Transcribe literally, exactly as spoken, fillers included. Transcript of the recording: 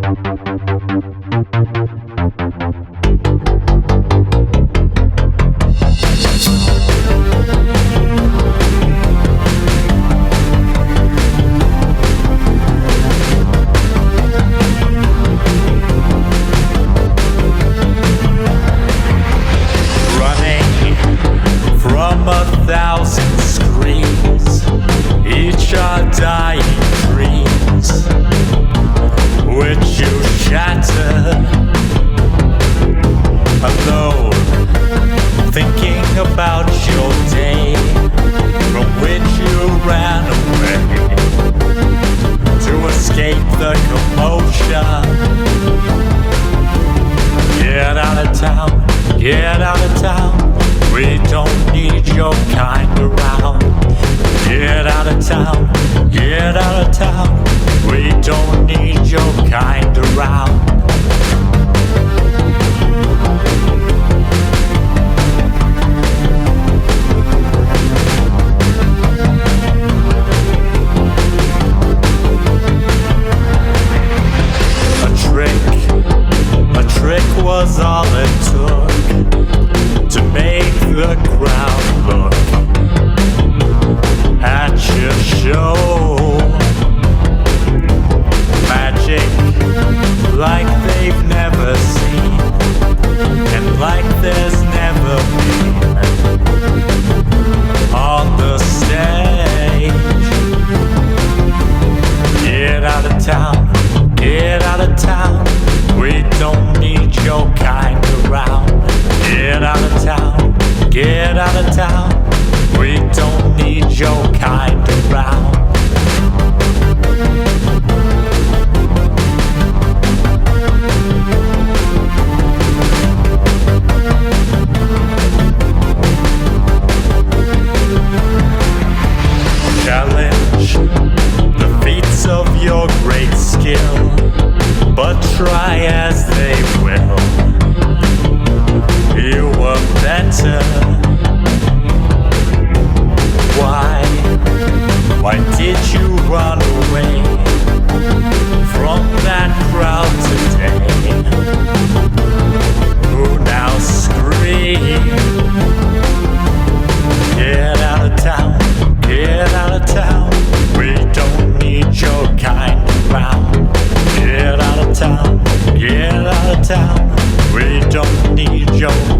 Thousand screams, each are dying dreams, which you shattered. Alone, thinking about your day, from which you ran away, to escape the commotion. Get out of town, get out of town. We don't need your kind around. Get out of town, get out of town. We don't need your kind around. A trick, a trick was all it took to make the crowd look at your show. Magic like they've never seen, and like there's never been on the stage. Get out of town, get out of town. We don't need your kind around. Get out of town, get out of town. We don't need your kind around. Challenge the feats of your great skill, but try as they will, you were better. Why, why did you run away from that crowd today, who now scream? Get out of town, get out of town. We don't need your kind around. Get out of town, get out of town. We don't need your